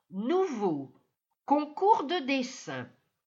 Nouveau, concours de dessin.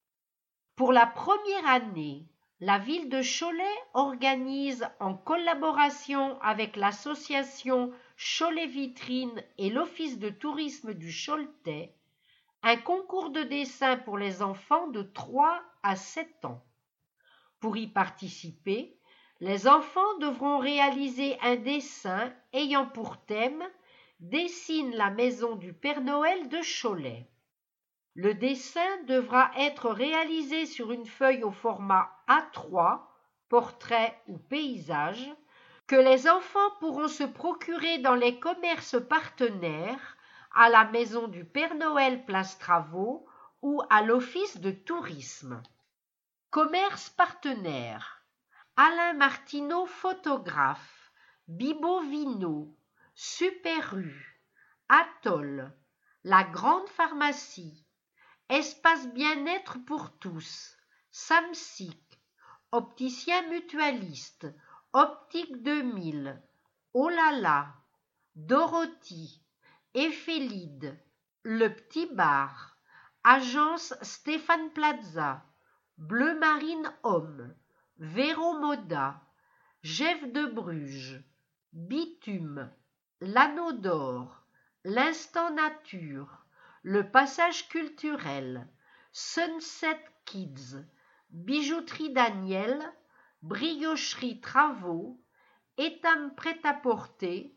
Pour la première année, la ville de Cholet organise en collaboration avec l'association Cholet Vitrine et l'Office de tourisme du Choletais un concours de dessin pour les enfants de 3 à 7 ans. Pour y participer, les enfants devront réaliser un dessin ayant pour thème « Dessine la maison du Père Noël de Cholet ». Le dessin devra être réalisé sur une feuille au format A3, portrait ou paysage, que les enfants pourront se procurer dans les commerces partenaires, à la maison du Père Noël Place Travaux ou à l'office de tourisme. Commerce partenaire. Alain Martineau photographe, Bibo Vino, Super U, Atoll, La Grande Pharmacie, Espace bien-être pour tous, Samsic, Opticien mutualiste, Optique 2000, Olala, Dorothy, Éphélides, Le Petit Bar, Agence Stéphane Plaza, Bleu Marine Homme, Véro Moda, Jeff de Bruges, Bitume, L'Anneau d'Or, L'Instant Nature, Le Passage Culturel, Sunset Kids, Bijouterie Daniel, Briocherie Travaux, Étam Prêt-à-Porter,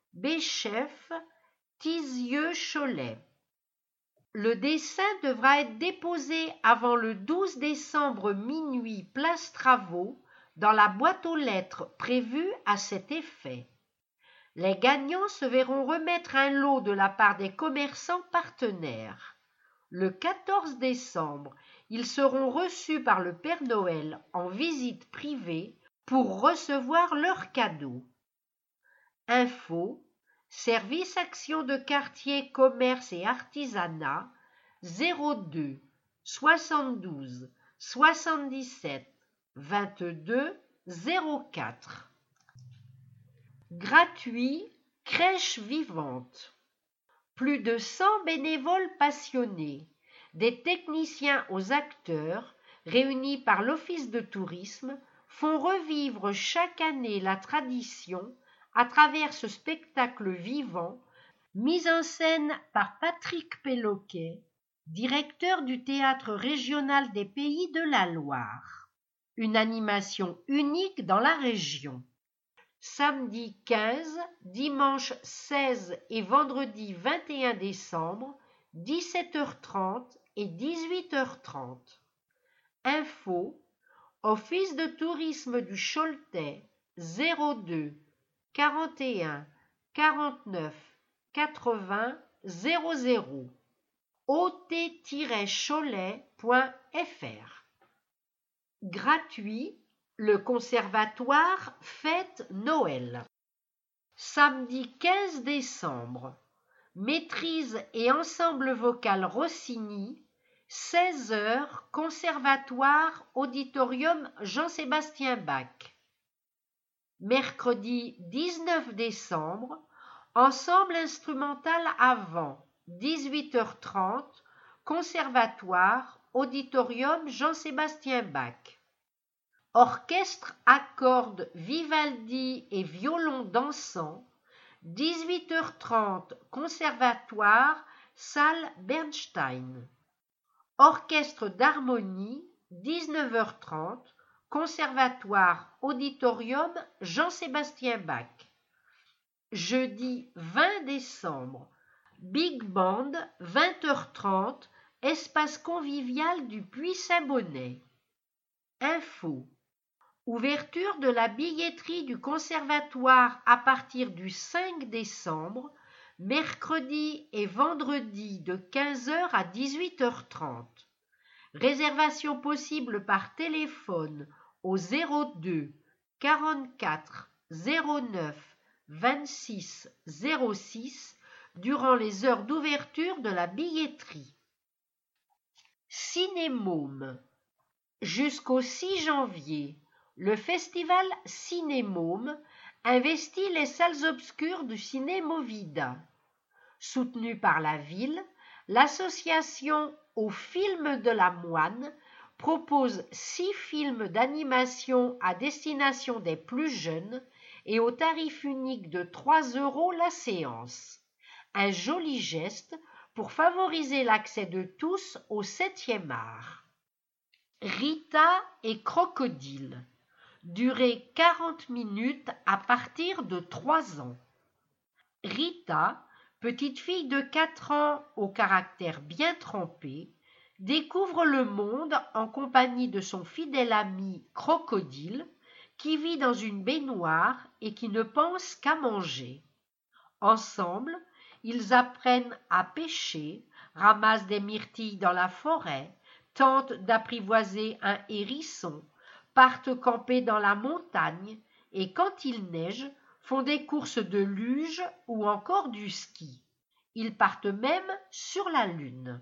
Béchef, Tisieux Cholet. Le dessin devra être déposé avant le 12 décembre minuit place Travaux dans la boîte aux lettres prévue à cet effet. Les gagnants se verront remettre un lot de la part des commerçants partenaires. Le 14 décembre, ils seront reçus par le Père Noël en visite privée pour recevoir leurs cadeaux. Info, Service Action de quartier commerce et artisanat 02 72 77 22 04. Gratuit, crèche vivante. Plus de 100 bénévoles passionnés, des techniciens aux acteurs, réunis par l'Office de tourisme, font revivre chaque année la tradition à travers ce spectacle vivant, mis en scène par Patrick Péloquet, directeur du Théâtre régional des Pays de la Loire. Une animation unique dans la région. Samedi 15, dimanche 16 et vendredi 21 décembre, 17h30 et 18h30. Info, Office de tourisme du Choletais 02 41 49 80 00 ot-cholet.fr. Gratuit, le conservatoire fête Noël. Samedi 15 décembre, maîtrise et ensemble vocal Rossini, 16h, conservatoire, auditorium Jean-Sébastien Bach. Mercredi 19 décembre, ensemble instrumental avant, 18h30, conservatoire, auditorium Jean-Sébastien Bach. Orchestre à cordes Vivaldi et violon dansant, 18h30, conservatoire, salle Bernstein. Orchestre d'harmonie, 19h30, conservatoire, auditorium Jean-Sébastien Bach. Jeudi 20 décembre, Big Band, 20h30, espace convivial du Puy Saint-Bonnet. Info. Ouverture de la billetterie du conservatoire à partir du 5 décembre, mercredi et vendredi de 15h à 18h30. Réservation possible par téléphone au 02 44 09 26 06 durant les heures d'ouverture de la billetterie. Cinémôme. Jusqu'au 6 janvier, le festival Cinémôme investit les salles obscures du Ciné Movida. Soutenu par la ville, l'association Au film de la Moine propose 6 films d'animation à destination des plus jeunes et au tarif unique de 3 € la séance. Un joli geste pour favoriser l'accès de tous au 7e art. Rita et Crocodile. Durée 40 minutes à partir de 3 ans. Rita, petite fille de 4 ans au caractère bien trempé, découvre le monde en compagnie de son fidèle ami Crocodile, qui vit dans une baignoire et qui ne pense qu'à manger. Ensemble, ils apprennent à pêcher, ramassent des myrtilles dans la forêt, tentent d'apprivoiser un hérisson, partent camper dans la montagne et quand il neige, font des courses de luge ou encore du ski. Ils partent même sur la Lune.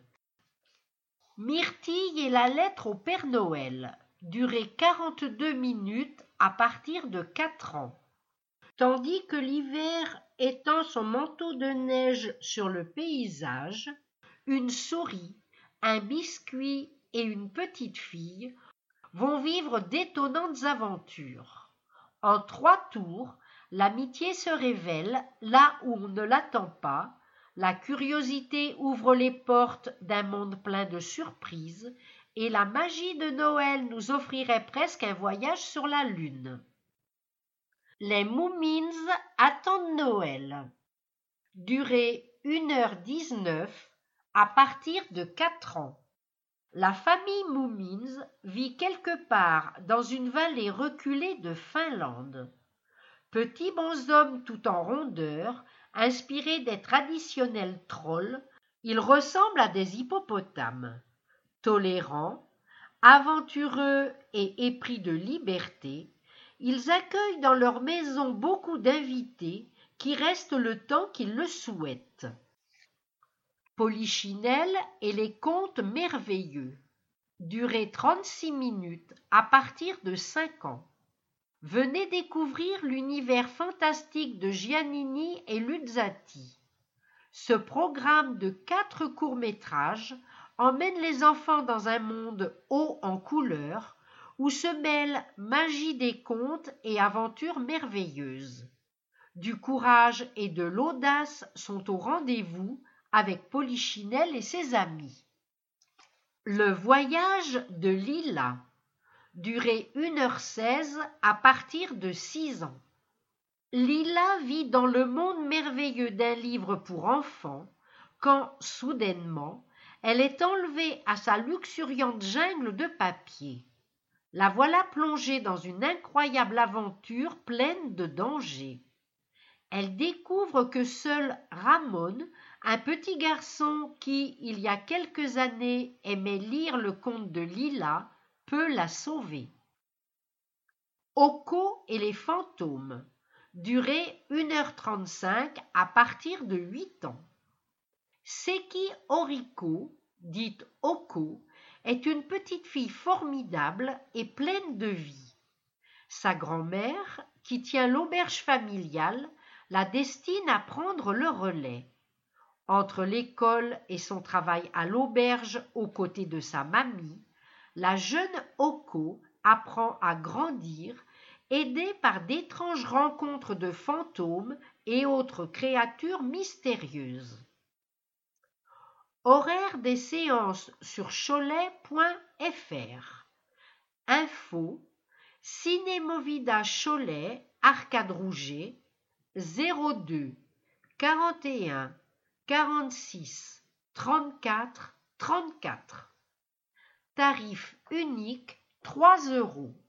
Myrtille et la lettre au Père Noël. Durée 42 minutes à partir de 4 ans. Tandis que l'hiver étend son manteau de neige sur le paysage, une souris, un biscuit et une petite fille vont vivre d'étonnantes aventures. En 3 tours, l'amitié se révèle là où on ne l'attend pas, la curiosité ouvre les portes d'un monde plein de surprises et la magie de Noël nous offrirait presque un voyage sur la Lune. Les Moomins attendent Noël. Durée 1h19 à partir de 4 ans. La famille Moomins vit quelque part dans une vallée reculée de Finlande. Petits bonshommes tout en rondeur, inspirés des traditionnels trolls, ils ressemblent à des hippopotames. Tolérants, aventureux et épris de liberté, ils accueillent dans leur maison beaucoup d'invités qui restent le temps qu'ils le souhaitent. Polichinelle et les contes merveilleux. Durée 36 minutes à partir de 5 ans. Venez découvrir l'univers fantastique de Giannini et Luzzati. Ce programme de 4 courts-métrages emmène les enfants dans un monde haut en couleurs où se mêlent magie des contes et aventures merveilleuses. Du courage et de l'audace sont au rendez-vous avec Polichinelle et ses amis. Le voyage de Lila. Durée 1h16 à partir de 6 ans. Lila vit dans le monde merveilleux d'un livre pour enfants quand, soudainement, elle est enlevée à sa luxuriante jungle de papier. La voilà plongée dans une incroyable aventure pleine de dangers. Elle découvre que seul Ramon, un petit garçon qui, il y a quelques années, aimait lire le conte de Lila, peut la sauver. Oko et les fantômes. Durée 1h35 à partir de 8 ans. Seki Oriko, dite Oko, est une petite fille formidable et pleine de vie. Sa grand-mère, qui tient l'auberge familiale, la destine à prendre le relais. Entre l'école et son travail à l'auberge aux côtés de sa mamie, la jeune Oko apprend à grandir, aidée par d'étranges rencontres de fantômes et autres créatures mystérieuses. Horaire des séances sur cholet.fr. Info Cinémovida Cholet, Arcade Rouget, 02 41 46 34 34. Tarif unique 3 €.